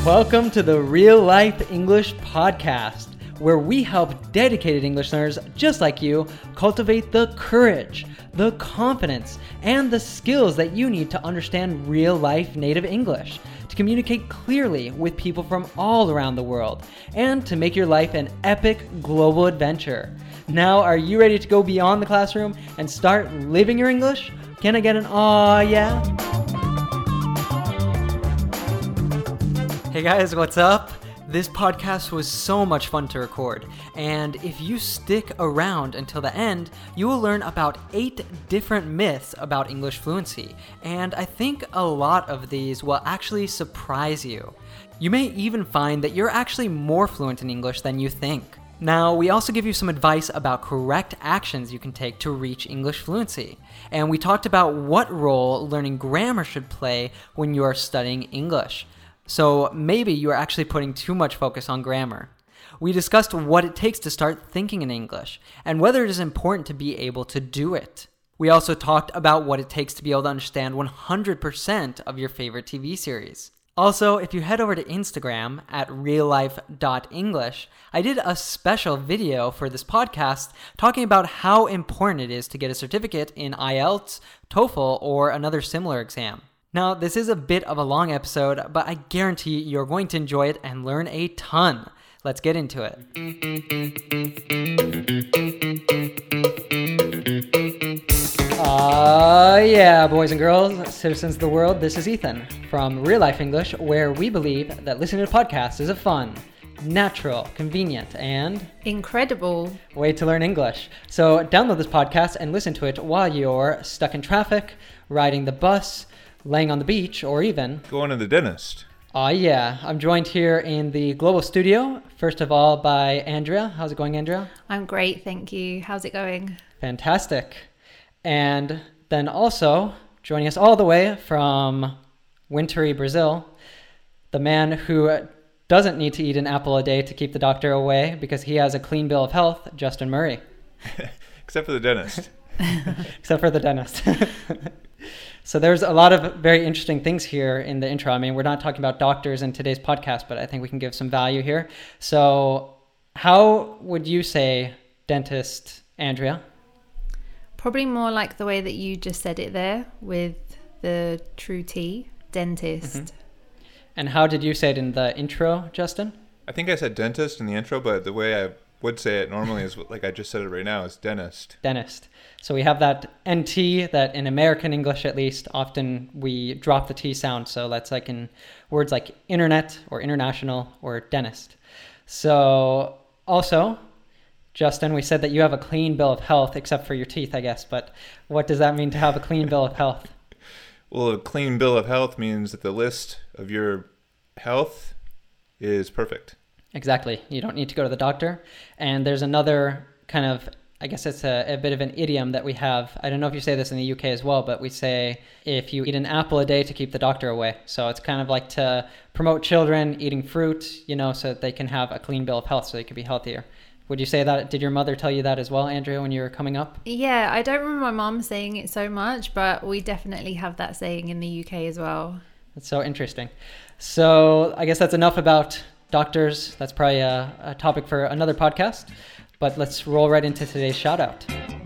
Welcome to the Real Life English Podcast, where we help dedicated English learners just like you cultivate the courage, the confidence, and the skills that you need to understand real life native English, to communicate clearly with people from all around the world, and to make your life an epic global adventure. Now, are you ready to go beyond the classroom and start living your English? Can I get an aw yeah? Hey guys, what's up? This podcast was so much fun to record, and if you stick around until the end, you will learn about 8 different myths about English fluency, and I think a lot of these will actually surprise you. You may even find that you're actually more fluent in English than you think. Now, we also give you some advice about correct actions you can take to reach English fluency, and we talked about what role learning grammar should play when you are studying English. So maybe you are actually putting too much focus on grammar. We discussed what it takes to start thinking in English and whether it is important to be able to do it. We also talked about what it takes to be able to understand 100% of your favorite TV series. Also, if you head over to Instagram at reallife.english, I did a special video for this podcast talking about how important it is to get a certificate in IELTS, TOEFL, or another similar exam. Now, this is a bit of a long episode, but I guarantee you're going to enjoy it and learn a ton. Let's get into it. Yeah, boys and girls, citizens of the world, this is Ethan from Real Life English, where we believe that listening to podcasts is a fun, natural, convenient, and incredible way to learn English. So download this podcast and listen to it while you're stuck in traffic, riding the bus, laying on the beach, or even going to the dentist. Yeah. I'm joined here in the global studio, first of all, by Andrea. How's it going, Andrea? I'm great, thank you. How's it going? Fantastic. And then also, joining us all the way from wintry Brazil, the man who doesn't need to eat an apple a day to keep the doctor away because he has a clean bill of health, Justin Murray. Except for the dentist. Except for the dentist. So there's a lot of very interesting things here in the intro. I mean, we're not talking about doctors in today's podcast, but I think we can give some value here. So how would you say dentist, Andrea? Probably more like the way that you just said it there with the true T, dentist. Mm-hmm. And how did you say it in the intro, Justin? I think I said dentist in the intro, but the way I would say it normally is like I just said it right now, is dentist. Dentist. So we have that NT that in American English at least, often we drop the T sound. So that's like in words like internet or international or dentist. So also, Justin, we said that you have a clean bill of health except for your teeth, I guess. But what does that mean to have a clean bill of health? Well, a clean bill of health means that the list of your health is perfect. Exactly. You don't need to go to the doctor. And there's another kind of, I guess it's a bit of an idiom that we have. I don't know if you say this in the UK as well, but we say if you eat an apple a day to keep the doctor away. So it's kind of like to promote children eating fruit, so that they can have a clean bill of health so they can be healthier. Would you say that? Did your mother tell you that as well, Andrea, when you were coming up? Yeah, I don't remember my mom saying it so much, but we definitely have that saying in the UK as well. That's so interesting. So I guess that's enough about doctors. That's probably a topic for another podcast, but let's roll right into today's shout out.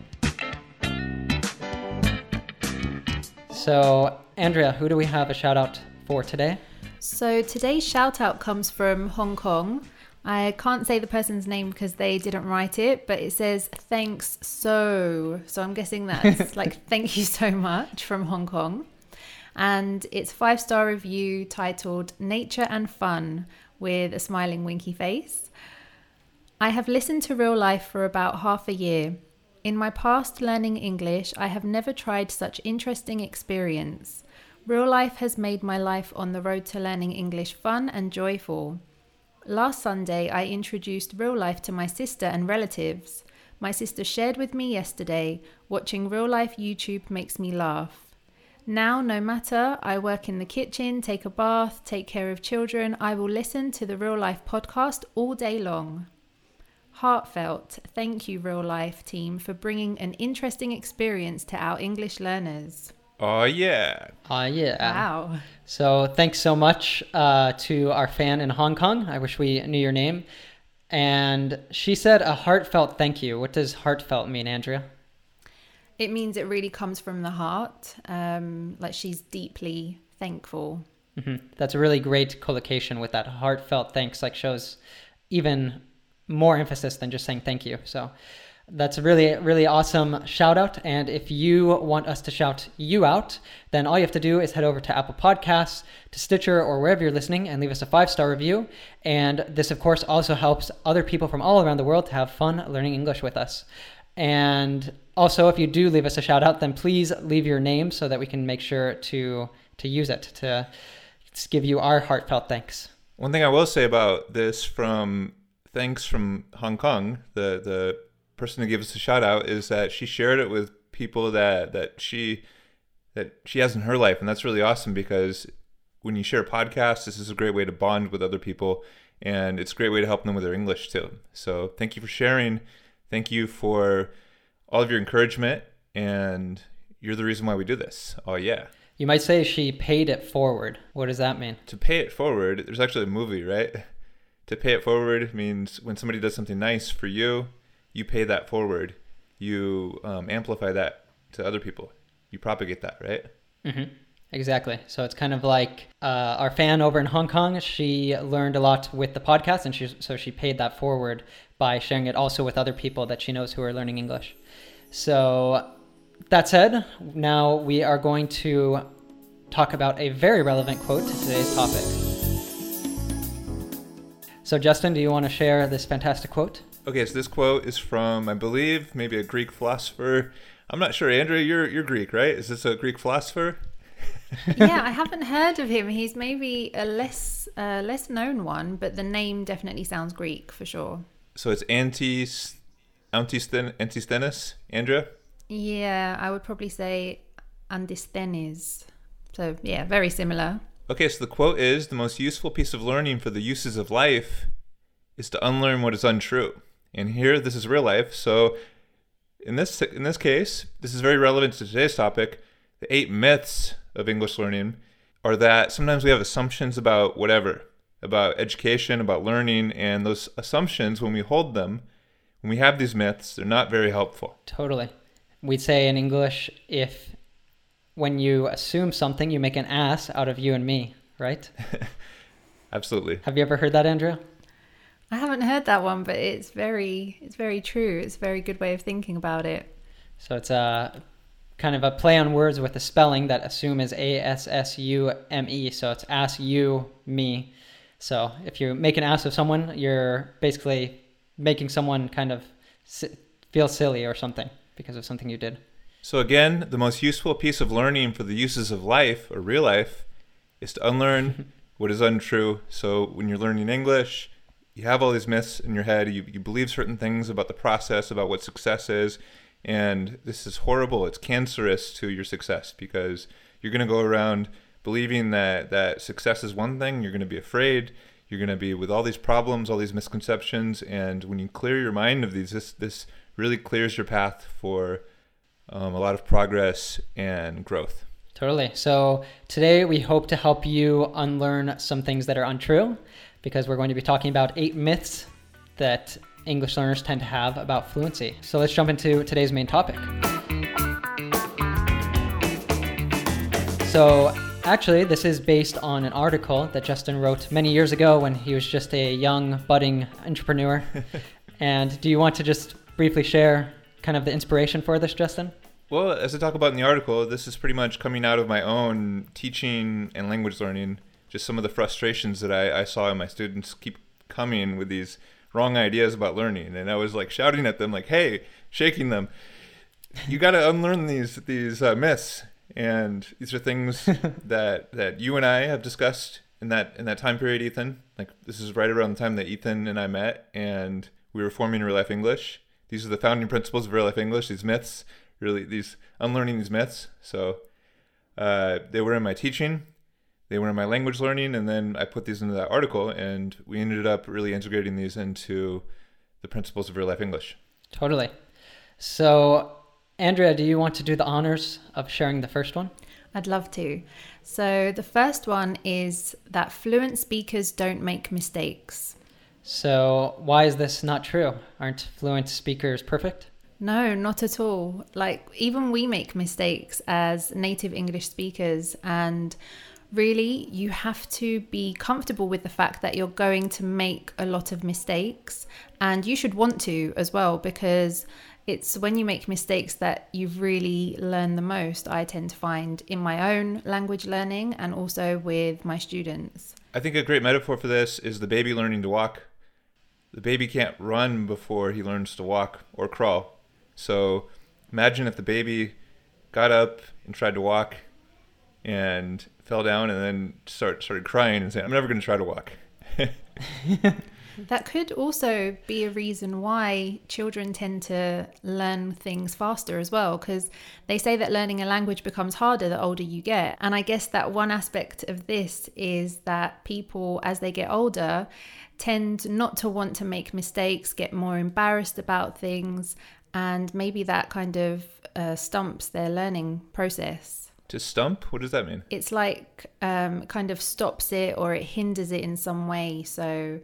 So Andrea, who do we have a shout out for today? So today's shout out comes from Hong Kong. I can't say the person's name because they didn't write it, but it says thanks so I'm guessing that's like thank you so much from Hong Kong. And it's 5-star review titled Nature and Fun, with a smiling winky face. I have listened to Real Life for about half a year. In my past learning English, I have never tried such interesting experience. Real Life has made my life on the road to learning English fun and joyful. Last Sunday, I introduced Real Life to my sister and relatives. My sister shared with me yesterday, watching Real Life YouTube makes me laugh. Now, no matter I work in the kitchen, take a bath, take care of children, I will listen to the Real Life podcast all day long. Heartfelt, thank you Real Life team for bringing an interesting experience to our English learners. Oh, yeah. Yeah. Wow. So thanks so much to our fan in Hong Kong. I wish we knew your name. And she said a heartfelt thank you. What does heartfelt mean, Andrea? It means it really comes from the heart. Like she's deeply thankful. That's a really great collocation with that heartfelt thanks, like shows even more emphasis than just saying thank you. So that's a really, really awesome shout out. And if you want us to shout you out, then all you have to do is head over to Apple Podcasts, to Stitcher, or wherever you're listening and leave us a 5-star review. And this, of course, also helps other people from all around the world to have fun learning English with us. And also, if you do leave us a shout out, then please leave your name so that we can make sure to use it to give you our heartfelt thanks. One thing I will say about this thanks from Hong Kong, the person who gave us a shout out, is that she shared it with people that she has in her life. And that's really awesome because when you share podcasts, this is a great way to bond with other people, and it's a great way to help them with their English too. So thank you for sharing. Thank you for all of your encouragement, and you're the reason why we do this. Oh, yeah. You might say she paid it forward. What does that mean? To pay it forward, there's actually a movie, right? To pay it forward means when somebody does something nice for you, you pay that forward. You amplify that to other people. You propagate that, right? Mm-hmm. Exactly. So it's kind of like our fan over in Hong Kong, she learned a lot with the podcast, and she paid that forward by sharing it also with other people that she knows who are learning English. So that said, now we are going to talk about a very relevant quote to today's topic. So Justin, do you want to share this fantastic quote? Okay, so this quote is from, I believe, maybe a Greek philosopher. I'm not sure. Andrea, you're Greek, right? Is this a Greek philosopher? Yeah, I haven't heard of him. He's maybe a less known one, but the name definitely sounds Greek for sure. So it's Antisthenes, Andrea? Yeah, I would probably say Antisthenes. So yeah, very similar. Okay, so the quote is, the most useful piece of learning for the uses of life is to unlearn what is untrue. And here, this is real life. So in this case, this is very relevant to today's topic. The 8 myths of English learning are that sometimes we have assumptions about whatever, about education, about learning, and those assumptions, when we hold them, when we have these myths, they're not very helpful. Totally. We'd say in English, when you assume something, you make an ass out of you and me, right? Absolutely. Have you ever heard that, Andrea? I haven't heard that one, but it's very true. It's a very good way of thinking about it. So it's a kind of a play on words with the spelling that assume is A-S-S-U-M-E. So it's ass, you, me. So if you make an ass of someone, you're basically making someone kind of feel silly or something because of something you did. So again, the most useful piece of learning for the uses of life or real life is to unlearn what is untrue. So when you're learning English, you have all these myths in your head. You believe certain things about the process, about what success is. And this is horrible. It's cancerous to your success because you're going to go around believing that success is one thing. You're going to be afraid. You're going to be with all these problems, all these misconceptions. And when you clear your mind of these, this really clears your path for a lot of progress and growth. Totally. So today we hope to help you unlearn some things that are untrue, because we're going to be talking about 8 myths that English learners tend to have about fluency. So let's jump into today's main topic. So actually, this is based on an article that Justin wrote many years ago when he was just a young, budding entrepreneur. And do you want to just briefly share kind of the inspiration for this, Justin? Well, as I talk about in the article, this is pretty much coming out of my own teaching and language learning. Just some of the frustrations that I saw in my students keep coming with these wrong ideas about learning. And I was like shouting at them, like, hey, shaking them. You got to unlearn these myths. And these are things that you and I have discussed in that time period, Ethan. Like, this is right around the time that Ethan and I met and we were forming Real Life English. These are the founding principles of Real Life English, these myths, really unlearning these myths. So they were in my teaching, they were in my language learning, and then I put these into that article, and we ended up really integrating these into the principles of Real Life English. Totally. So, Andrea, do you want to do the honors of sharing the first one? I'd love to. So the first one is that fluent speakers don't make mistakes. So why is this not true? Aren't fluent speakers perfect? No, not at all. Like, even we make mistakes as native English speakers, and really you have to be comfortable with the fact that you're going to make a lot of mistakes, and you should want to as well, because it's when you make mistakes that you've really learned the most, I tend to find, in my own language learning and also with my students. I think a great metaphor for this is the baby learning to walk. The baby can't run before he learns to walk or crawl. So imagine if the baby got up and tried to walk and fell down and then started crying and saying, I'm never going to try to walk. That could also be a reason why children tend to learn things faster as well, because they say that learning a language becomes harder the older you get. And I guess that one aspect of this is that people, as they get older, tend not to want to make mistakes, get more embarrassed about things, and maybe that kind of stumps their learning process. To stump? What does that mean? It's like kind of stops it, or it hinders it in some way. So,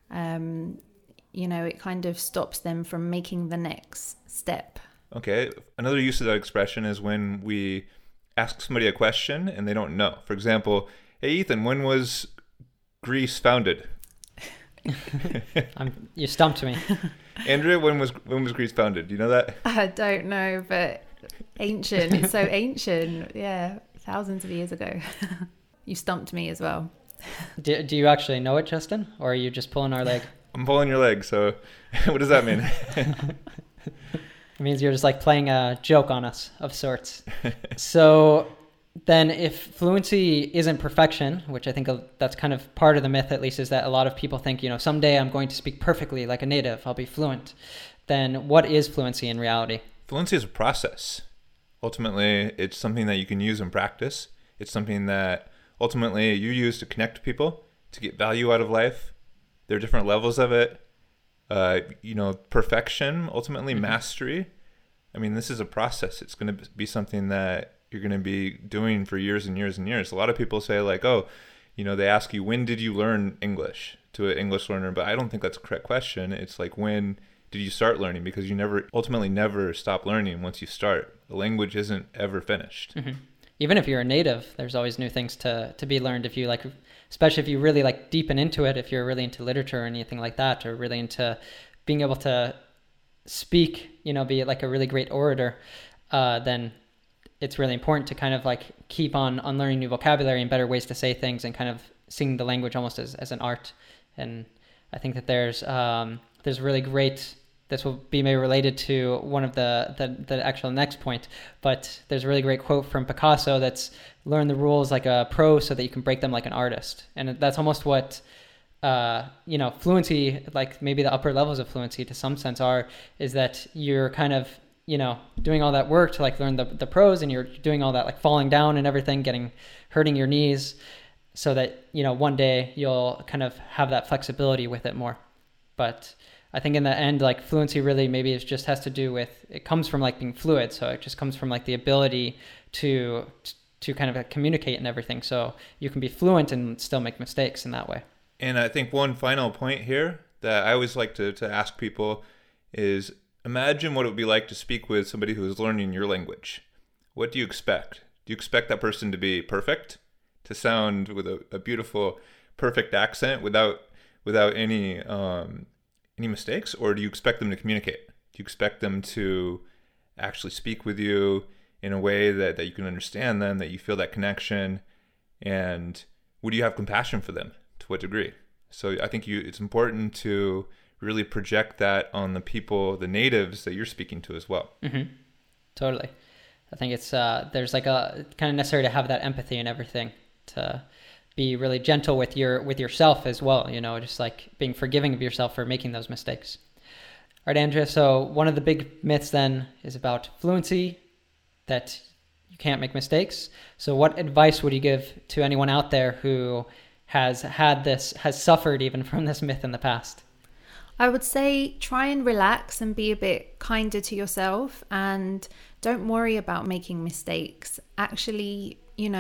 it kind of stops them from making the next step. Okay. Another use of that expression is when we ask somebody a question and they don't know. For example, hey, Ethan, when was Greece founded? You stumped me. Andrea, when was Greece founded? Do you know that? I don't know, but ancient. It's so ancient. Yeah, thousands of years ago. You stumped me as well. Do you actually know it, Justin? Or are you just pulling our leg? I'm pulling your leg, so what does that mean? It means you're just like playing a joke on us of sorts. So then if fluency isn't perfection, which I think that's kind of part of the myth, at least, is that a lot of people think, someday I'm going to speak perfectly like a native, I'll be fluent. Then what is fluency in reality? Fluency is a process. Ultimately, it's something that you can use in practice. It's something that ultimately you use to connect to people, to get value out of life. There are different levels of it. Perfection, ultimately mastery. I mean, this is a process. It's going to be something that you're going to be doing for years and years and years. A lot of people say like, they ask you, when did you learn English, to an English learner? But I don't think that's a correct question. It's like, when did you start learning? Because you ultimately never stop learning once you start. The language isn't ever finished. Mm-hmm. Even if you're a native, there's always new things to be learned. If you especially if you really deepen into it, if you're really into literature or anything like that, or really into being able to speak, be like a really great orator, then it's really important to kind of keep on learning new vocabulary and better ways to say things, and kind of seeing the language almost as an art. And I think that there's really great, this will be maybe related to one of the actual next point, but there's a really great quote from Picasso that's, learn the rules like a pro so that you can break them like an artist. And that's almost what fluency, like maybe the upper levels of fluency to some sense is that you're kind of doing all that work to learn the pros, and you're doing all that falling down and everything, hurting your knees, so that one day you'll kind of have that flexibility with it more. But I think in the end, fluency really maybe it just has to do with, it comes from being fluid, so it just comes from the ability to kind of communicate and everything, so you can be fluent and still make mistakes in that way. And I think one final point here that I always like to ask people is, imagine what it would be like to speak with somebody who is learning your language. What do you expect? Do you expect that person to be perfect, to sound with a beautiful, perfect accent without any mistakes? Or do you expect them to communicate? Do you expect them to actually speak with you in a way that you can understand them, that you feel that connection? And would you have compassion for them? To what degree? So I think it's important to really project that on the people, the natives that you're speaking to as well. Mm-hmm. Totally. I think it's there's a kind of necessary to have that empathy and everything, to be really gentle with yourself as well, just being forgiving of yourself for making those mistakes. All right, Andrea, so one of the big myths then is about fluency, that you can't make mistakes. So what advice would you give to anyone out there who has suffered even from this myth in the past? I would say try and relax and be a bit kinder to yourself, and don't worry about making mistakes. Actually,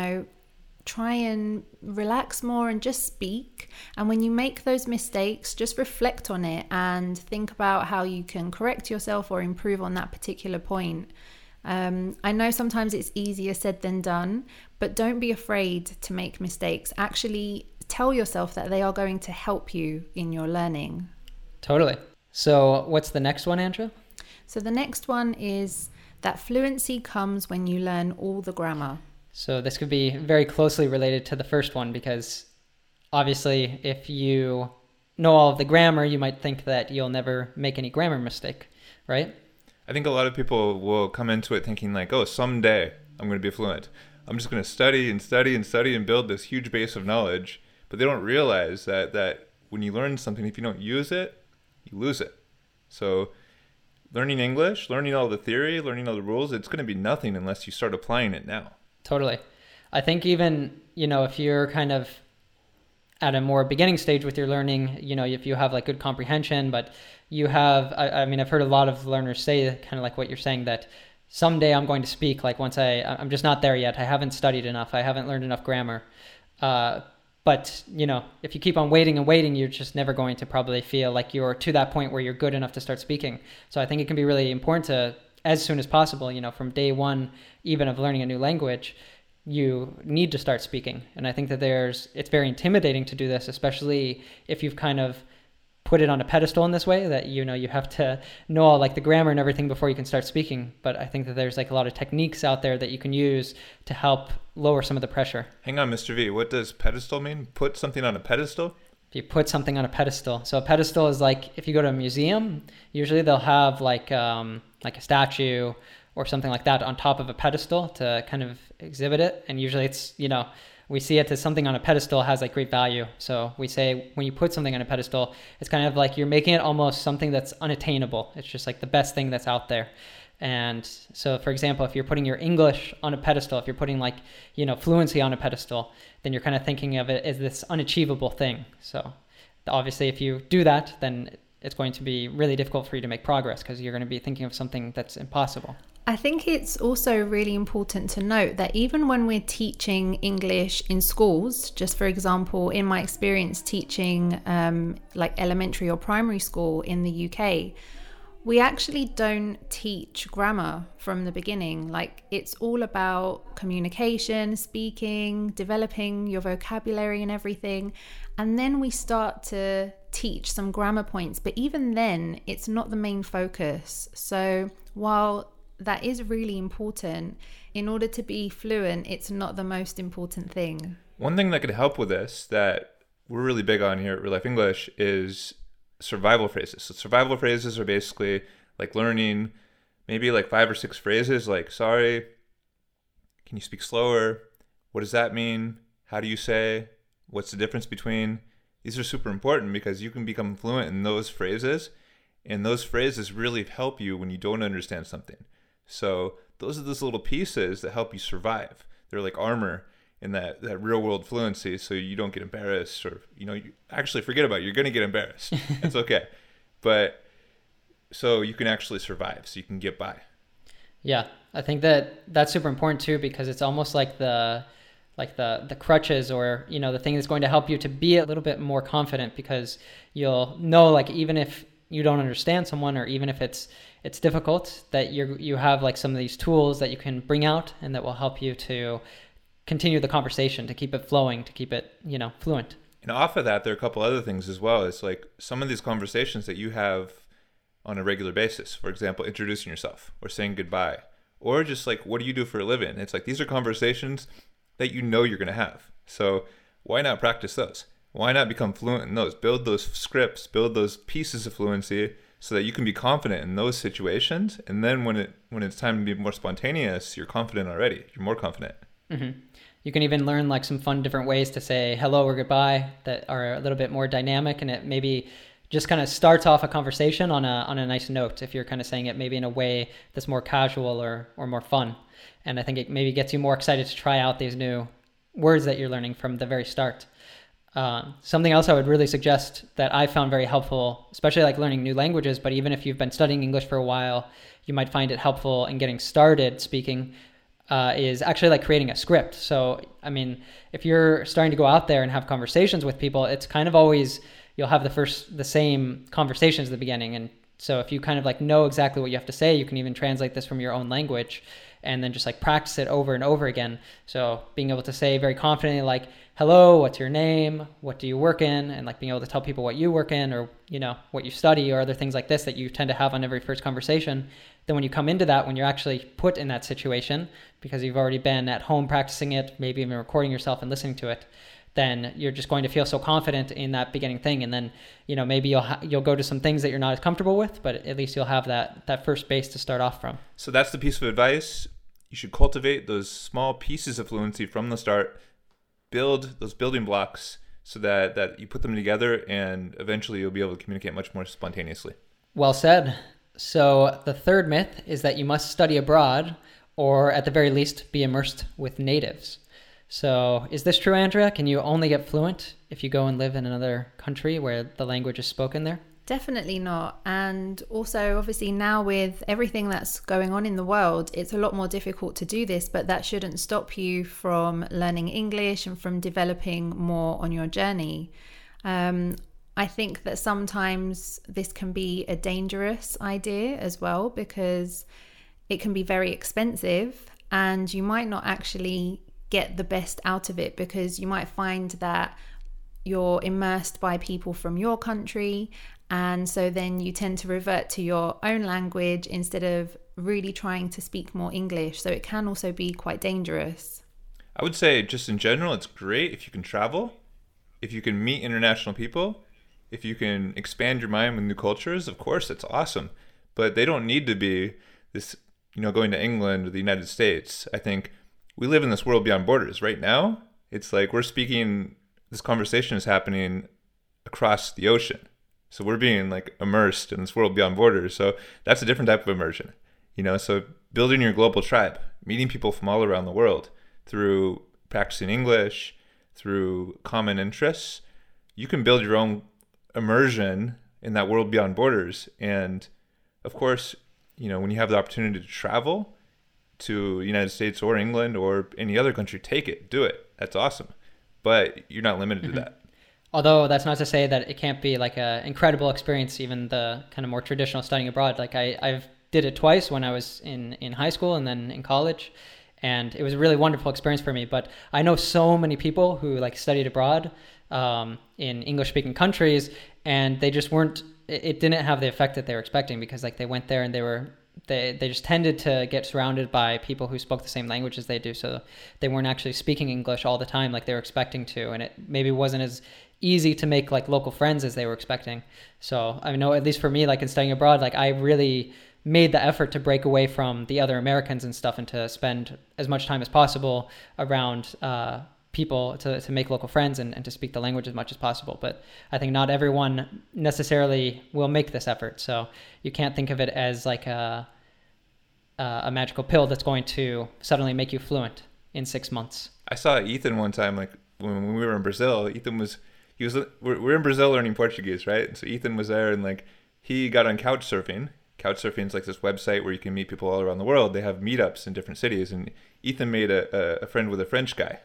try and relax more and just speak. And when you make those mistakes, just reflect on it and think about how you can correct yourself or improve on that particular point. I know sometimes it's easier said than done, but don't be afraid to make mistakes. Actually, tell yourself that they are going to help you in your learning. Totally. So what's the next one, Andrea? So the next one is that fluency comes when you learn all the grammar. So this could be very closely related to the first one, because obviously if you know all of the grammar, you might think that you'll never make any grammar mistake, right? I think a lot of people will come into it thinking like, oh, someday I'm going to be fluent. I'm just going to study and study and study and build this huge base of knowledge. But they don't realize that when you learn something, if you don't use it, you lose it. So learning English, learning all the theory, learning all the rules, it's going to be nothing unless you start applying it now. Totally. I think even, if you're kind of at a more beginning stage with your learning, if you have like good comprehension, but you have, I mean, I've heard a lot of learners say kind of like what you're saying, that someday I'm going to speak, like once I'm just not there yet. I haven't studied enough. I haven't learned enough grammar. But, if you keep on waiting and waiting, you're just never going to probably feel like you're to that point where you're good enough to start speaking. So I think it can be really important to, as soon as possible, from day one, even of learning a new language, you need to start speaking. And I think that it's very intimidating to do this, especially if you've kind of put it on a pedestal in this way that, you have to know all like the grammar and everything before you can start speaking. But I think that there's like a lot of techniques out there that you can use to help lower some of the pressure. Hang on, Mr. V, what does pedestal mean? Put something on a pedestal? You put something on a pedestal. So a pedestal is like, if you go to a museum, usually they'll have like a statue or something like that on top of a pedestal to kind of exhibit it. And usually it's, we see it as something on a pedestal has like great value. So we say when you put something on a pedestal, it's kind of like you're making it almost something that's unattainable. It's just like the best thing that's out there. And so, for example, if you're putting your English on a pedestal, if you're putting like, fluency on a pedestal, then you're kind of thinking of it as this unachievable thing. So obviously, if you do that, then it's going to be really difficult for you to make progress because you're going to be thinking of something that's impossible. I think it's also really important to note that even when we're teaching English in schools, just for example, in my experience teaching like elementary or primary school in the UK, we actually don't teach grammar from the beginning. Like, it's all about communication, speaking, developing your vocabulary and everything. And then we start to teach some grammar points. But even then, it's not the main focus. So while that is really important, in order to be fluent, it's not the most important thing. One thing that could help with this that we're really big on here at Real Life English is survival phrases. So survival phrases are basically like learning maybe like 5 or 6 phrases like, sorry, can you speak slower? What does that mean? How do you say? What's the difference between? These are super important because you can become fluent in those phrases, and those phrases really help you when you don't understand something. So those are those little pieces that help you survive. They're like armor in that real world fluency, so you don't get embarrassed or, you actually forget about it. You're going to get embarrassed. It's okay. But so you can actually survive, so you can get by. Yeah, I think that's super important too, because it's almost like the crutches or, the thing that's going to help you to be a little bit more confident, because you'll know, like, even if you don't understand someone, or even if it's difficult, that you have like some of these tools that you can bring out and that will help you to continue the conversation, to keep it flowing, to keep it, fluent. And off of that, there are a couple other things as well. It's like some of these conversations that you have on a regular basis, for example, introducing yourself or saying goodbye, or just like, what do you do for a living? It's like, these are conversations that you're going to have. So why not practice those? Why not become fluent in those? Build those scripts, build those pieces of fluency so that you can be confident in those situations. And then when it's time to be more spontaneous, you're confident already. You're more confident. Mm-hmm. You can even learn like some fun different ways to say hello or goodbye that are a little bit more dynamic, and it maybe just kind of starts off a conversation on a nice note if you're kind of saying it maybe in a way that's more casual or more fun. And I think it maybe gets you more excited to try out these new words that you're learning from the very start. Something else I would really suggest that I found very helpful, especially like learning new languages, but even if you've been studying English for a while, you might find it helpful in getting started speaking, is actually like creating a script. So, I mean, if you're starting to go out there and have conversations with people, it's kind of always, you'll have the same conversations at the beginning. And so if you kind of like know exactly what you have to say, you can even translate this from your own language and then just like practice it over and over again. So being able to say very confidently, like, hello, what's your name? What do you work in? And like being able to tell people what you work in, or, you know, what you study, or other things like this that you tend to have on every first conversation. Then when you come into that, when you're actually put in that situation, because you've already been at home practicing it, maybe even recording yourself and listening to it, then you're just going to feel so confident in that beginning thing. And then, you know, maybe you'll go to some things that you're not as comfortable with, but at least you'll have that first base to start off from. So that's the piece of advice. You should cultivate those small pieces of fluency from the start, build those building blocks so that you put them together, and eventually you'll be able to communicate much more spontaneously. Well said. So the third myth is that you must study abroad, or at the very least be immersed with natives. So is this true, Andrea? Can you only get fluent if you go and live in another country where the language is spoken there? Definitely not. And also, obviously, now with everything that's going on in the world, it's a lot more difficult to do this, but that shouldn't stop you from learning English and from developing more on your journey. I think that sometimes this can be a dangerous idea as well, because it can be very expensive and you might not actually get the best out of it, because you might find that you're immersed by people from your country, and so then you tend to revert to your own language instead of really trying to speak more English. So it can also be quite dangerous. I would say just in general, it's great if you can travel, if you can meet international people, if you can expand your mind with new cultures. Of course, it's awesome, but they don't need to be this, you know, going to England or the United States. I think we live in this world beyond borders right now. It's like this conversation is happening across the ocean. So we're being like immersed in this world beyond borders. So that's a different type of immersion, you know. So building your global tribe, meeting people from all around the world through practicing English, through common interests, you can build your own immersion in that world beyond borders. And of course, you know, when you have the opportunity to travel to the United States or England or any other country, take it, do it. That's awesome. But you're not limited to that. Although that's not to say that it can't be like an incredible experience, even the kind of more traditional studying abroad. Like I've did it twice when I was in high school and then in college, and it was a really wonderful experience for me. But I know so many people who like studied abroad in English-speaking countries, and they just weren't. It didn't have the effect that they were expecting, because like they went there and they just tended to get surrounded by people who spoke the same language as they do, so they weren't actually speaking English all the time like they were expecting to, and it maybe wasn't as easy to make like local friends as they were expecting. So I know, at least for me, like in studying abroad, like I really made the effort to break away from the other Americans and stuff, and to spend as much time as possible around people to make local friends and to speak the language as much as possible. But I think not everyone necessarily will make this effort. So you can't think of it as like a magical pill that's going to suddenly make you fluent in 6 months. I saw Ethan one time, like when we were in Brazil. We're in Brazil learning Portuguese, right? So Ethan was there, and like he got on Couchsurfing. Couchsurfing is like this website where you can meet people all around the world. They have meetups in different cities, and Ethan made a friend with a French guy.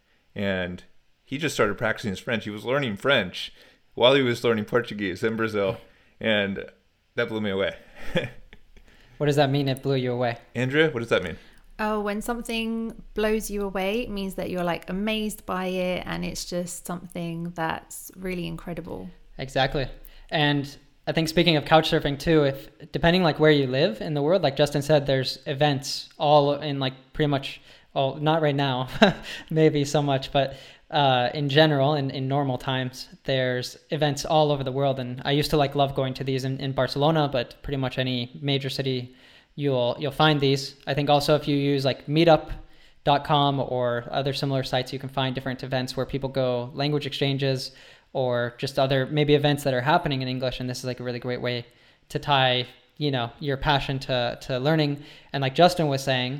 And he just started practicing his French. He was learning French while he was learning Portuguese in Brazil. And that blew me away. What does that mean, it blew you away? Andrea, what does that mean? Oh, when something blows you away, it means that you're like amazed by it, and it's just something that's really incredible. Exactly. And I think speaking of couchsurfing too, if depending like where you live in the world, like Justin said, there's events all in like pretty much, well, not right now, maybe so much, but in general, in normal times, there's events all over the world. And I used to like love going to these in Barcelona, but pretty much any major city, you'll find these. I think also if you use like meetup.com or other similar sites, you can find different events where people go, language exchanges, or just other maybe events that are happening in English. And this is like a really great way to tie, you know, your passion to learning. And like Justin was saying,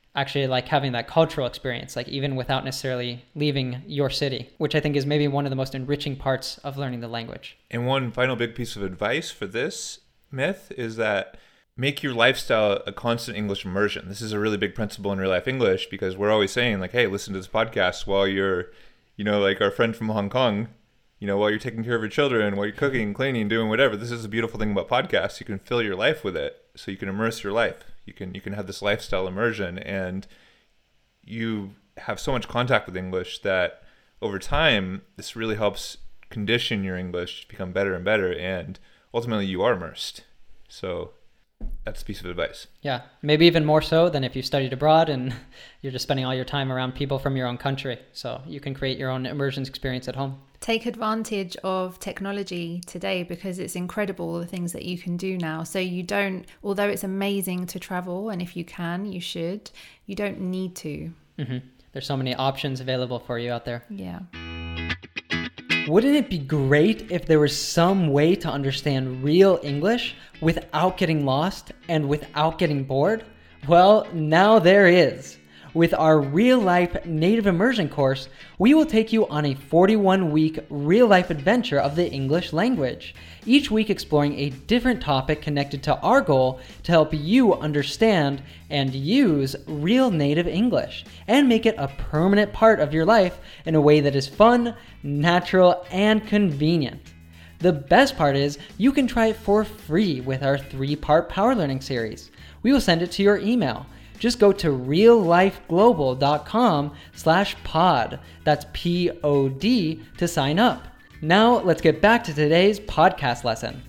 actually like having that cultural experience, like even without necessarily leaving your city, which I think is maybe one of the most enriching parts of learning the language. And one final big piece of advice for this myth is that make your lifestyle a constant English immersion. This is a really big principle in real life English, because we're always saying like, hey, listen to this podcast while you're, like our friend from Hong Kong, while you're taking care of your children, while you're cooking, cleaning, doing whatever. This is the beautiful thing about podcasts. You can fill your life with it, so you can immerse your life. You can have this lifestyle immersion, and you have so much contact with English that over time, this really helps condition your English to become better and better, and ultimately you are immersed. So that's a piece of advice. Yeah, maybe even more so than if you studied abroad and you're just spending all your time around people from your own country. So you can create your own immersion experience at home. Take advantage of technology today, because it's incredible the things that you can do now. So you don't, although it's amazing to travel, and if you can, you should, you don't need to. Mm-hmm. There's so many options available for you out there. Yeah. Wouldn't it be great if there was some way to understand real English without getting lost and without getting bored? Well, now there is. With our real-life native immersion course, we will take you on a 41-week real-life adventure of the English language, each week exploring a different topic connected to our goal to help you understand and use real native English and make it a permanent part of your life in a way that is fun, natural, and convenient. The best part is you can try it for free with our 3-part Power Learning series. We will send it to your email. Just go to reallifeglobal.com/pod. That's POD to sign up. Now let's get back to today's podcast lesson.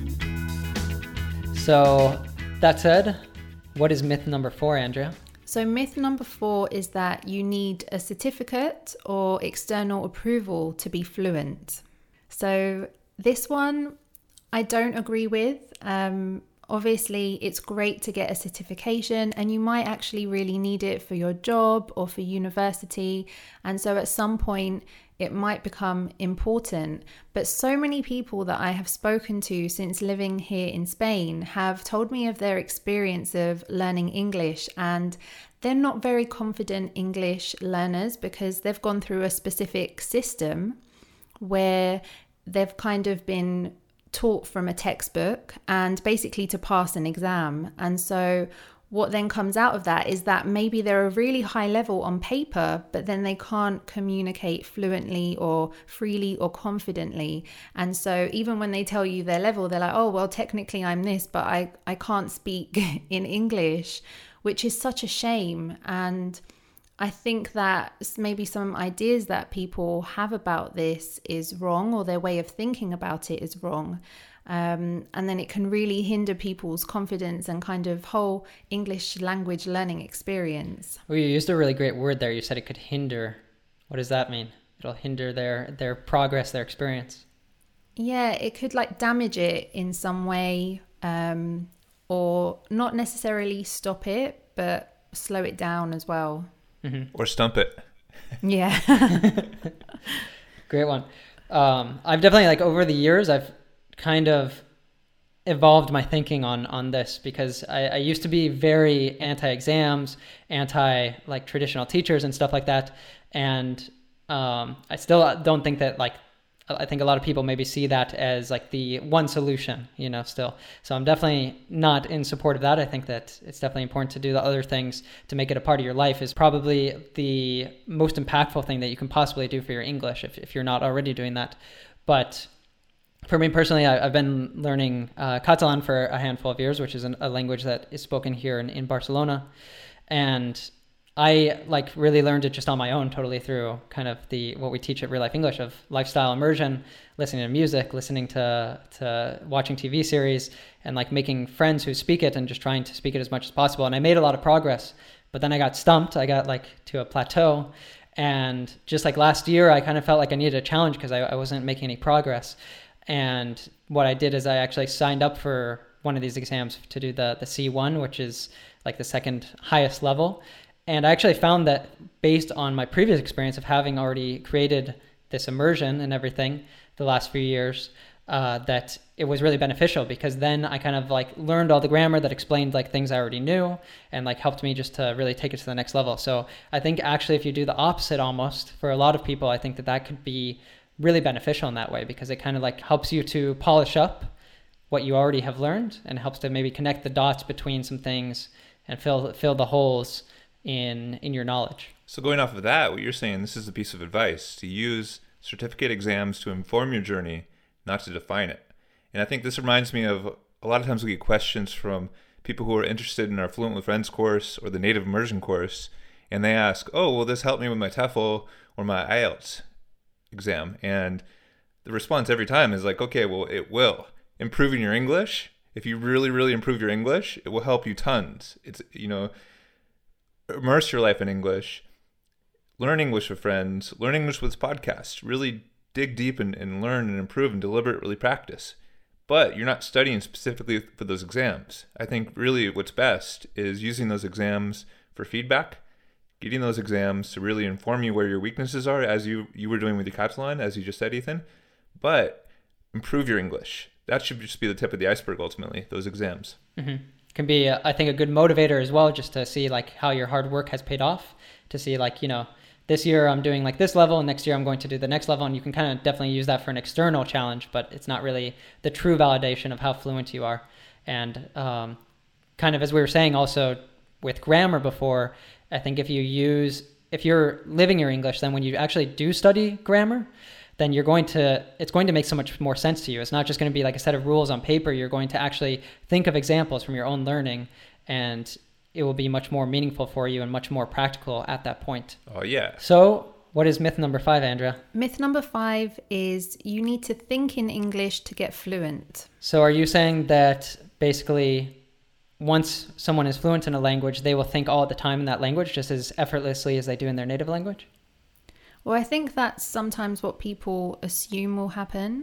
So that said, what is myth number 4, Andrea? So myth number 4 is that you need a certificate or external approval to be fluent. So this one I don't agree with. Obviously, it's great to get a certification, and you might actually really need it for your job or for university. And so at some point, it might become important. But so many people that I have spoken to since living here in Spain have told me of their experience of learning English, and they're not very confident English learners because they've gone through a specific system where they've kind of been taught from a textbook and basically to pass an exam. And so what then comes out of that is that maybe they're a really high level on paper, but then they can't communicate fluently or freely or confidently. And so even when they tell you their level, they're like, oh, well, technically I'm this, but I can't speak in English, which is such a shame. And I think that maybe some ideas that people have about this is wrong, or their way of thinking about it is wrong. And then it can really hinder people's confidence and kind of whole English language learning experience. Well, you used a really great word there. You said it could hinder. What does that mean? It'll hinder their progress, their experience. Yeah, it could like damage it in some way, or not necessarily stop it, but slow it down as well. Mm-hmm. Or stump it. Yeah. Great one. I've definitely, like, over the years, I've kind of evolved my thinking on this, because I used to be very anti-exams, like traditional teachers and stuff like that. And I still don't think that, like, I think a lot of people maybe see that as like the one solution, still. So I'm definitely not in support of that. I think that it's definitely important to do the other things to make it a part of your life is probably the most impactful thing that you can possibly do for your English if you're not already doing that. But for me personally, I've been learning Catalan for a handful of years, which is a language that is spoken here in Barcelona. And I really learned it just on my own, totally through kind of what we teach at Real Life English of lifestyle immersion, listening to music, listening to watching TV series, and making friends who speak it and just trying to speak it as much as possible. And I made a lot of progress, but then I got stumped. I got to a plateau, and just last year, I kind of felt like I needed a challenge because I wasn't making any progress. And what I did is I actually signed up for one of these exams to do the C1, which is the second highest level. And I actually found that based on my previous experience of having already created this immersion and everything the last few years, that it was really beneficial, because then I kind of like learned all the grammar that explained like things I already knew and like helped me just to really take it to the next level. So I think actually if you do the opposite almost for a lot of people, I think that could be really beneficial in that way, because it kind of like helps you to polish up what you already have learned and helps to maybe connect the dots between some things and fill the holes in your knowledge. So going off of that, what you're saying, this is a piece of advice, to use certificate exams to inform your journey, not to define it. And I think this reminds me of a lot of times we get questions from people who are interested in our Fluent with Friends course or the Native Immersion course, and they ask, oh, will this help me with my TOEFL or my IELTS exam? And the response every time is like, okay, well, it will. Improving your English, if you really, really improve your English, it will help you tons. It's, immerse your life in English, learn English with friends, learn English with podcasts, really dig deep and learn and improve and deliberately practice. But you're not studying specifically for those exams. I think really what's best is using those exams for feedback, getting those exams to really inform you where your weaknesses are, as you were doing with your Catalan, as you just said, Ethan. But improve your English. That should just be the tip of the iceberg, ultimately, those exams. Mm-hmm. Can be, I think, a good motivator as well, just to see like how your hard work has paid off, to see like, this year I'm doing like this level and next year I'm going to do the next level. And you can kind of definitely use that for an external challenge, but it's not really the true validation of how fluent you are. And kind of as we were saying also with grammar before, I think if you're living your English, then when you actually do study grammar, then it's going to make so much more sense to you. It's not just going to be like a set of rules on paper. You're going to actually think of examples from your own learning, and it will be much more meaningful for you and much more practical at that point. Oh, yeah. So what is myth number 5, Andrea? Myth number 5 is you need to think in English to get fluent. So are you saying that basically once someone is fluent in a language, they will think all the time in that language just as effortlessly as they do in their native language? Well, I think that's sometimes what people assume will happen,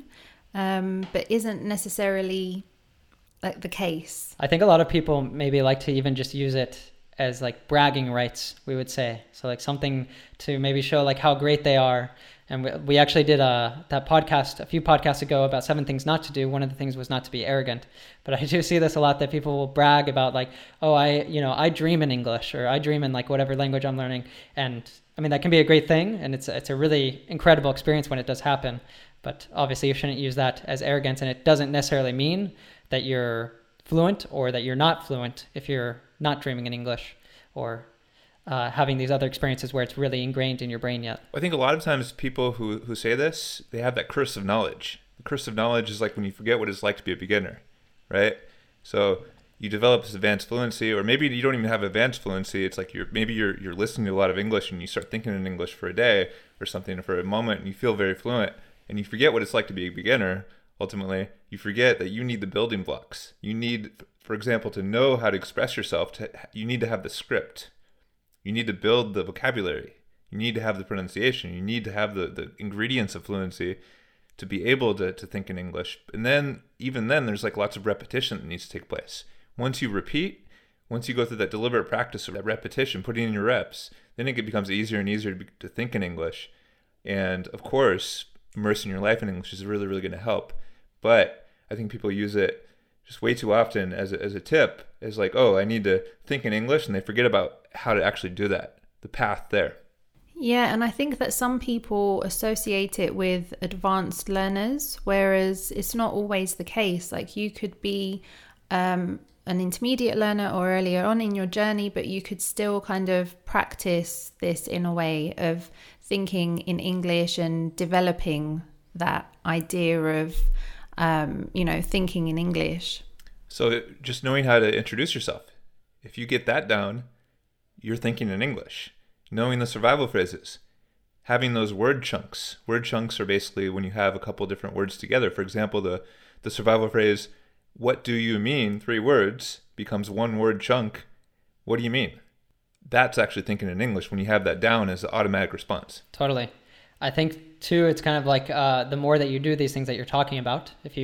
but isn't necessarily like the case. I think a lot of people maybe like to even just use it as like bragging rights, we would say. So like something to maybe show like how great they are. And we actually did that podcast a few podcasts ago about 7 things not to do. One of the things was not to be arrogant. But I do see this a lot, that people will brag about like, oh, I dream in English, or I dream in like whatever language I'm learning. And I mean, that can be a great thing, and it's a really incredible experience when it does happen. But obviously you shouldn't use that as arrogance, and it doesn't necessarily mean that you're fluent or that you're not fluent if you're not dreaming in English or having these other experiences where it's really ingrained in your brain yet. I think a lot of times people who say this, they have that curse of knowledge. The curse of knowledge is like when you forget what it's like to be a beginner, right? So you develop this advanced fluency, or maybe you don't even have advanced fluency. It's like you're listening to a lot of English and you start thinking in English for a day or something, or for a moment, and you feel very fluent, and you forget what it's like to be a beginner. Ultimately, you forget that you need the building blocks. You need, for example, to know how to express yourself, you need to have the script. You need to build the vocabulary. You need to have the pronunciation. You need to have the ingredients of fluency to be able to think in English. And then, even then, there's like lots of repetition that needs to take place. Once you repeat, once you go through that deliberate practice of that repetition, putting in your reps, then it becomes easier and easier to think in English. And of course, immersing your life in English is really, really going to help. But I think people use it just way too often as a tip, as like, oh, I need to think in English, and they forget about how to actually do that, the path there. Yeah, and I think that some people associate it with advanced learners, whereas it's not always the case. Like you could be an intermediate learner or earlier on in your journey, but you could still kind of practice this in a way of thinking in English and developing that idea of thinking in English. So just knowing how to introduce yourself. If you get that down, you're thinking in English. Knowing the survival phrases. Having those word chunks. Word chunks are basically when you have a couple different words together. For example, the survival phrase, what do you mean? 3 words becomes 1 word chunk. What do you mean? That's actually thinking in English when you have that down as the automatic response. Totally. I think too, it's kind of like the more that you do these things that you're talking about, if you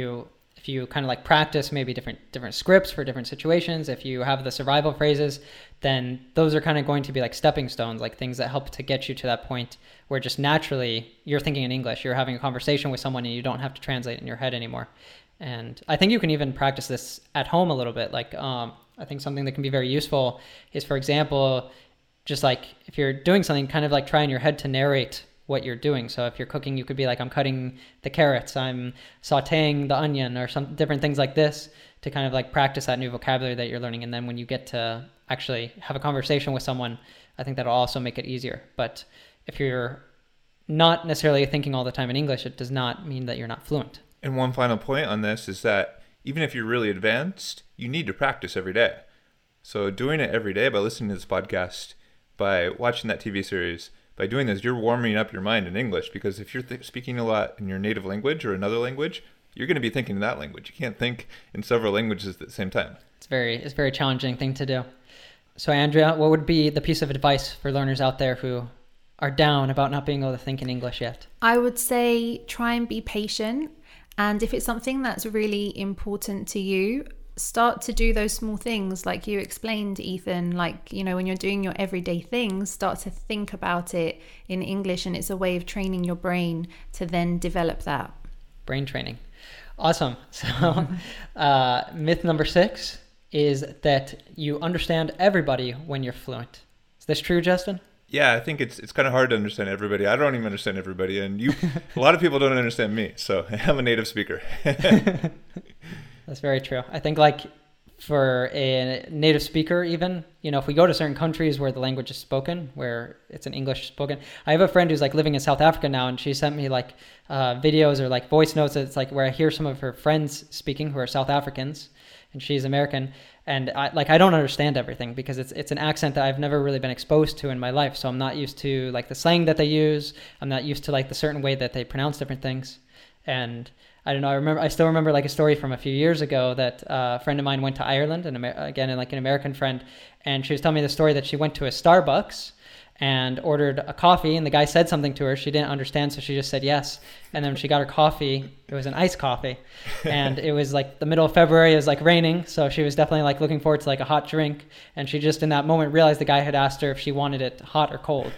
if you kind of like practice maybe different scripts for different situations, if you have the survival phrases, then those are kind of going to be like stepping stones, like things that help to get you to that point where just naturally you're thinking in English, you're having a conversation with someone and you don't have to translate in your head anymore. And I think you can even practice this at home a little bit. Like, I think something that can be very useful is, for example, just like if you're doing something, kind of like try in your head to narrate what you're doing. So if you're cooking, you could be like, I'm cutting the carrots, I'm sauteing the onion, or some different things like this to kind of like practice that new vocabulary that you're learning. And then when you get to actually have a conversation with someone, I think that'll also make it easier. But if you're not necessarily thinking all the time in English, it does not mean that you're not fluent. And one final point on this is that even if you're really advanced, you need to practice every day. So doing it every day by listening to this podcast, by watching that TV series, by doing this, you're warming up your mind in English, because if you're speaking a lot in your native language or another language, you're going to be thinking in that language. You can't think in several languages at the same time. It's a very challenging thing to do. So Andrea, what would be the piece of advice for learners out there who are down about not being able to think in English yet? I would say try and be patient. And if it's something that's really important to you, start to do those small things like you explained, Ethan. Like, you know, when you're doing your everyday things, start to think about it in English, and it's a way of training your brain to then develop that. Brain training. Awesome. So myth number 6 is that you understand everybody when you're fluent. Is this true, Justin? Yeah, I think it's kind of hard to understand everybody. I don't even understand everybody, and a lot of people don't understand me. So I'm a native speaker. That's very true. I think like for a native speaker, even, you know, if we go to certain countries where the language is spoken, where it's an English spoken, I have a friend who's like living in South Africa now, and she sent me like videos or like voice notes. It's like where I hear some of her friends speaking who are South Africans, and she's American. And I don't understand everything because it's an accent that I've never really been exposed to in my life. So I'm not used to like the slang that they use. I'm not used to like the certain way that they pronounce different things. And I don't know. I still remember like a story from a few years ago that a friend of mine went to Ireland, and again, like an American friend, and she was telling me the story that she went to a Starbucks and ordered a coffee, and the guy said something to her. She didn't understand, so she just said yes. And then when she got her coffee, it was an iced coffee, and it was like the middle of February. It was like raining, so she was definitely like looking forward to like a hot drink, and she just in that moment realized the guy had asked her if she wanted it hot or cold.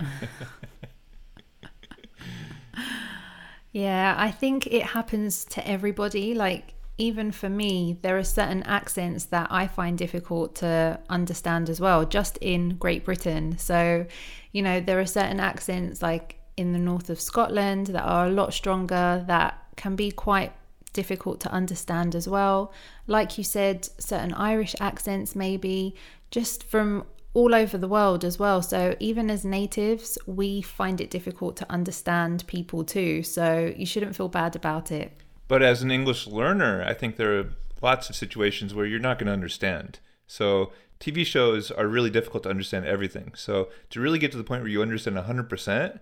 Yeah, I think it happens to everybody. Like, even for me, there are certain accents that I find difficult to understand as well, just in Great Britain. So, you know, there are certain accents like in the north of Scotland that are a lot stronger, that can be quite difficult to understand as well. Like you said, certain Irish accents maybe, just from all over the world as well. So even as natives, we find it difficult to understand people too. So you shouldn't feel bad about it. But as an English learner, I think there are lots of situations where you're not going to understand. So TV shows are really difficult to understand everything. So to really get to the point where you understand 100%,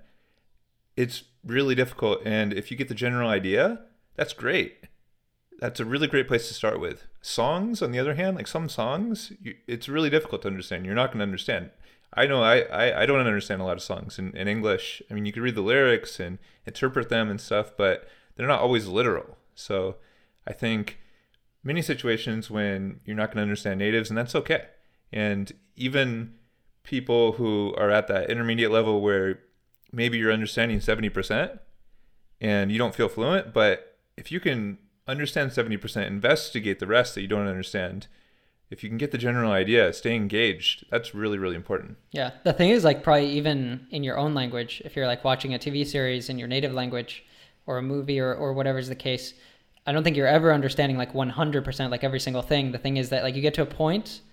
it's really difficult. And if you get the general idea, that's great. That's a really great place to start with. Songs, on the other hand, like some songs, it's really difficult to understand. You're not going to understand. I know I don't understand a lot of songs in English. I mean, you can read the lyrics and interpret them and stuff, but they're not always literal. So I think many situations when you're not going to understand natives, and that's okay. And even people who are at that intermediate level where maybe you're understanding 70% and you don't feel fluent, but if you can understand 70%, investigate the rest that you don't understand. If you can get the general idea, stay engaged. That's really, really important. Yeah. The thing is, like, probably even in your own language, if you're like watching a TV series in your native language or a movie or whatever is the case, I don't think you're ever understanding like 100% like every single thing. The thing is that like you get to a point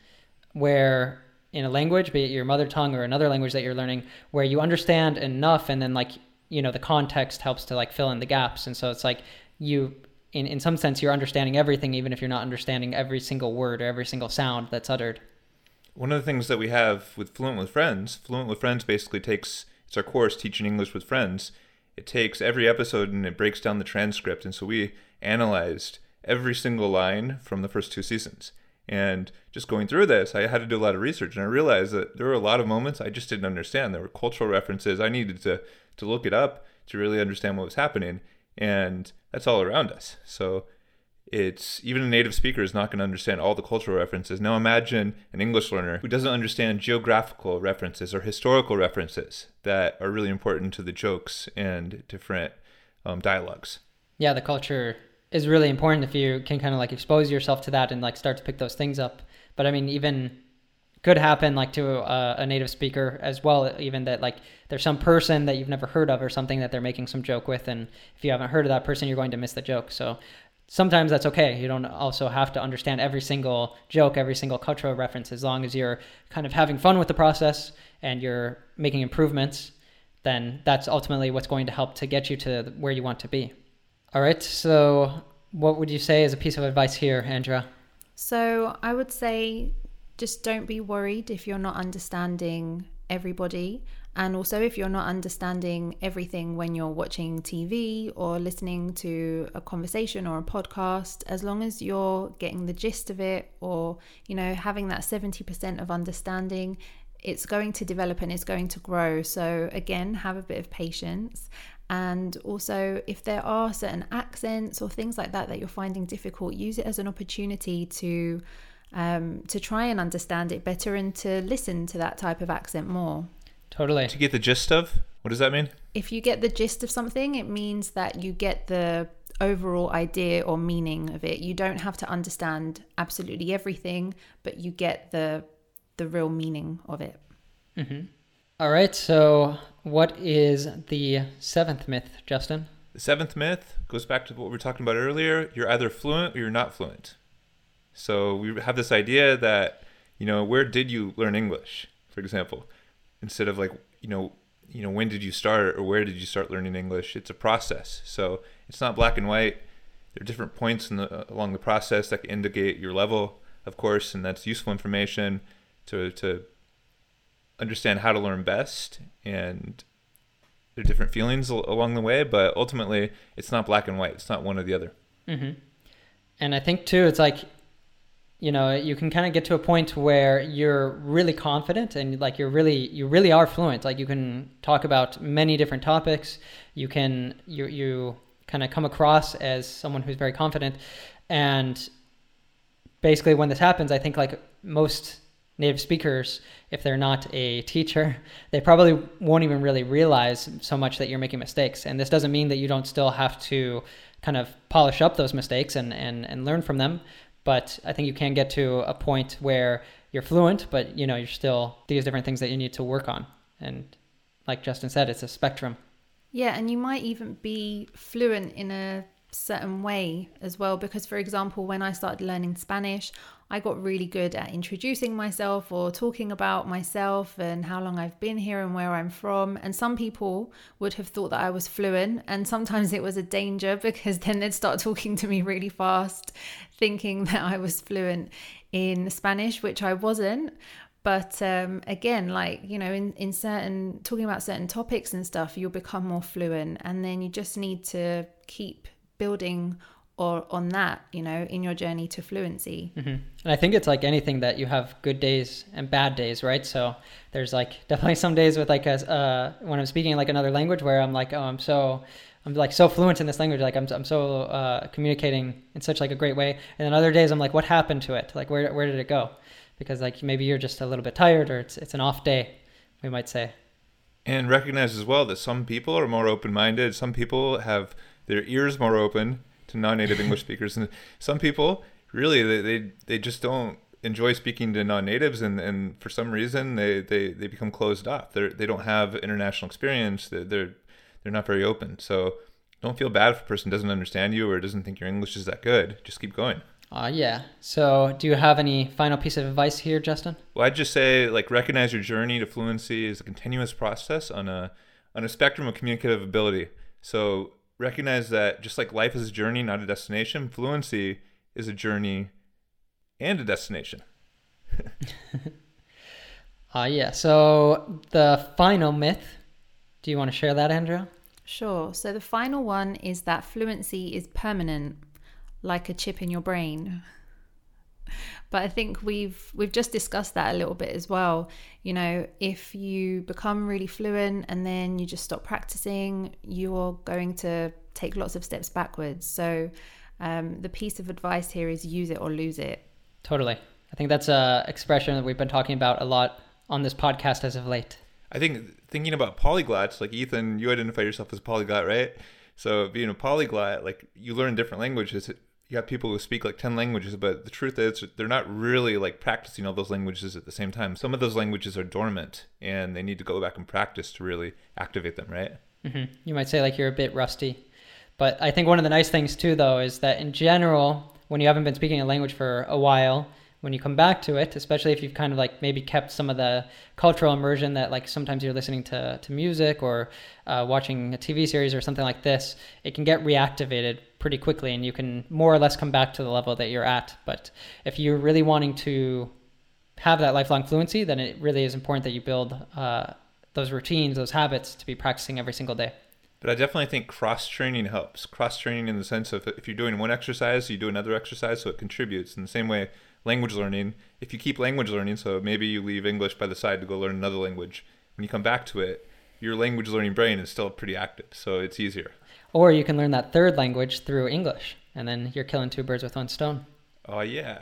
where in a language, be it your mother tongue or another language that you're learning, where you understand enough, and then like, you know, the context helps to like fill in the gaps. And so it's like you, in some sense, you're understanding everything, even if you're not understanding every single word or every single sound that's uttered. One of the things that we have with Fluent with Friends basically it's our course, Teaching English with Friends. It takes every episode and it breaks down the transcript. And so we analyzed every single line from the first 2 seasons. And just going through this, I had to do a lot of research, and I realized that there were a lot of moments I just didn't understand. There were cultural references. I needed to look it up to really understand what was happening. And that's all around us. So it's even a native speaker is not going to understand all the cultural references. Now imagine an English learner who doesn't understand geographical references or historical references that are really important to the jokes and different dialogues. Yeah, the culture is really important if you can kind of like expose yourself to that and like start to pick those things up. But I mean, even could happen like to a native speaker as well, even that like there's some person that you've never heard of or something that they're making some joke with, and if you haven't heard of that person, you're going to miss the joke. So sometimes that's okay. You don't also have to understand every single joke, every single cultural reference. As long as you're kind of having fun with the process and you're making improvements, then that's ultimately what's going to help to get you to where you want to be. All right, so what would you say is a piece of advice here, Andrea? So I would say just don't be worried if you're not understanding everybody. And also if you're not understanding everything when you're watching TV or listening to a conversation or a podcast, as long as you're getting the gist of it, or, you know, having that 70% of understanding, it's going to develop and it's going to grow. So again, have a bit of patience. And also, if there are certain accents or things like that you're finding difficult, use it as an opportunity to try and understand it better and to listen to that type of accent more. Totally. To get the gist of? What does that mean? If you get the gist of something, it means that you get the overall idea or meaning of it. You don't have to understand absolutely everything, but you get the real meaning of it. Mm-hmm. All right, so what is the seventh myth, Justin? The seventh myth goes back to what we were talking about earlier. You're either fluent or you're not fluent. So we have this idea that, you know, where did you learn English, for example? Instead of like, you know, when did you start or where did you start learning English? It's a process. So it's not black and white. There are different points along the process that can indicate your level, of course, and that's useful information to understand how to learn best. And there are different feelings along the way, but ultimately it's not black and white. It's not one or the other. Mm-hmm. And I think too, it's like, you know, you can kind of get to a point where you're really confident and like you really are fluent. Like you can talk about many different topics. You kind of come across as someone who's very confident. And basically when this happens, I think like most native speakers, if they're not a teacher, they probably won't even really realize so much that you're making mistakes. And this doesn't mean that you don't still have to kind of polish up those mistakes and learn from them. But I think you can get to a point where you're fluent, but, you know, you're still these different things that you need to work on. And like Justin said, it's a spectrum. Yeah, and you might even be fluent in a certain way as well. Because, for example, when I started learning Spanish, I got really good at introducing myself or talking about myself and how long I've been here and where I'm from. And some people would have thought that I was fluent, and sometimes it was a danger because then they'd start talking to me really fast, thinking that I was fluent in Spanish, which I wasn't. But again, like, you know, in certain, talking about certain topics and stuff, you'll become more fluent, and then you just need to keep building or on that, you know, in your journey to fluency. Mm-hmm. And I think it's like anything that you have good days and bad days, right? So there's like definitely some days with like when I'm speaking like another language where I'm like, oh, I'm so fluent in this language, like I'm so communicating in such like a great way. And then other days I'm like, what happened to it? Like where did it go? Because like maybe you're just a little bit tired, or it's an off day, we might say. And recognize as well that some people are more open-minded. Some people have their ears more open to non-native English speakers, and some people really they just don't enjoy speaking to non-natives, and for some reason they become closed off. They don't have international experience. They're not very open. So don't feel bad if a person doesn't understand you or doesn't think your English is that good. Just keep going. Yeah. So do you have any final piece of advice here, Justin? Well, I'd just say like recognize your journey to fluency is a continuous process on a spectrum of communicative ability. So recognize that just like life is a journey, not a destination, fluency is a journey and a destination. Yeah. So the final myth, do you want to share that, Andrea? Sure. So the final one is that fluency is permanent, like a chip in your brain. But I think we've just discussed that a little bit as well. You know, if you become really fluent and then you just stop practicing, you're going to take lots of steps backwards. So The piece of advice here is use it or lose it. Totally. I think that's a expression that we've been talking about a lot on this podcast as of late. I think thinking about polyglots, like Ethan, you identify yourself as a polyglot, right? So being a polyglot, like you learn different languages. You have people who speak like 10 languages, but the truth is they're not really like practicing all those languages at the same time. Some of those languages are dormant and they need to go back and practice to really activate them, right? Mm-hmm. You might say like you're a bit rusty. But I think one of the nice things too, though, is that in general, when you haven't been speaking a language for a while, when you come back to it, especially if you've kind of like maybe kept some of the cultural immersion that like sometimes you're listening to music or watching a TV series or something like this, it can get reactivated pretty quickly and you can more or less come back to the level that you're at. But if you're really wanting to have that lifelong fluency, then it really is important that you build those routines, those habits to be practicing every single day. But I definitely think cross-training helps. Cross-training in the sense of if you're doing one exercise, you do another exercise, so it contributes. In the same way, language learning, if you keep language learning, so maybe you leave English by the side to go learn another language, when you come back to it, your language learning brain is still pretty active, so it's easier. Or you can learn that third language through English, and then you're killing two birds with one stone. Oh, yeah.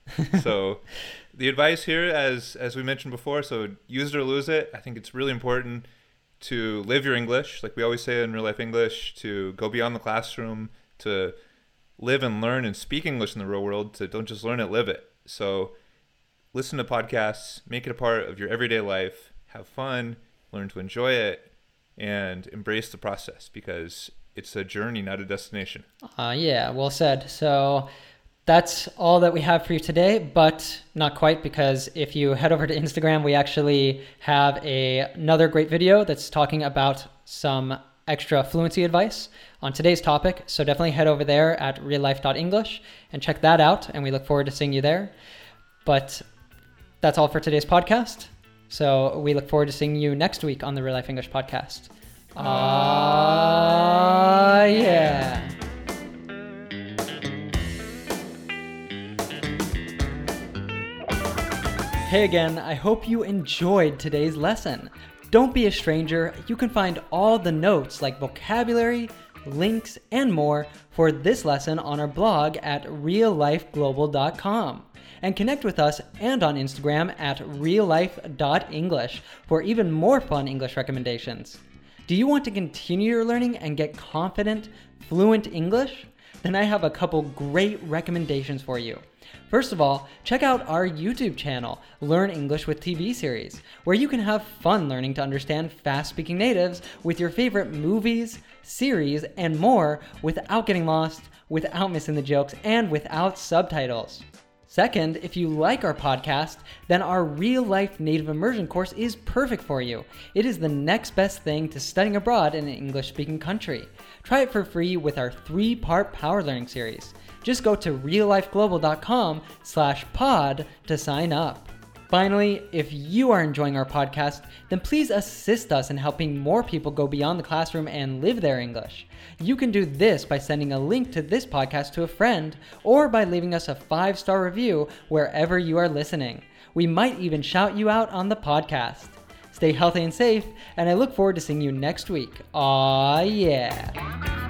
So the advice here, as we mentioned before, so use it or lose it. I think it's really important to live your English, like we always say in Real Life English, to go beyond the classroom, to live and learn and speak English in the real world, to don't just learn it, live it. So listen to podcasts, make it a part of your everyday life, have fun, learn to enjoy it, and embrace the process because it's a journey, not a destination. Yeah, well said. So that's all that we have for you today, but not quite, because if you head over to Instagram, we actually have another great video that's talking about some extra fluency advice on today's topic. So definitely head over there at reallife.english and check that out. And we look forward to seeing you there. But that's all for today's podcast. So we look forward to seeing you next week on the Real Life English podcast. Yeah. Hey again, I hope you enjoyed today's lesson. Don't be a stranger. You can find all the notes like vocabulary, links, and more for this lesson on our blog at reallifeglobal.com. And connect with us and on Instagram at reallife.english for even more fun English recommendations. Do you want to continue your learning and get confident, fluent English? Then I have a couple great recommendations for you. First of all, check out our YouTube channel, Learn English with TV series, where you can have fun learning to understand fast-speaking natives with your favorite movies, series, and more without getting lost, without missing the jokes, and without subtitles. Second, if you like our podcast, then our real-life native immersion course is perfect for you. It is the next best thing to studying abroad in an English-speaking country. Try it for free with our 3-part power learning series. Just go to reallifeglobal.com/pod to sign up. Finally, if you are enjoying our podcast, then please assist us in helping more people go beyond the classroom and live their English. You can do this by sending a link to this podcast to a friend or by leaving us a 5-star review wherever you are listening. We might even shout you out on the podcast. Stay healthy and safe, and I look forward to seeing you next week. Aw, yeah.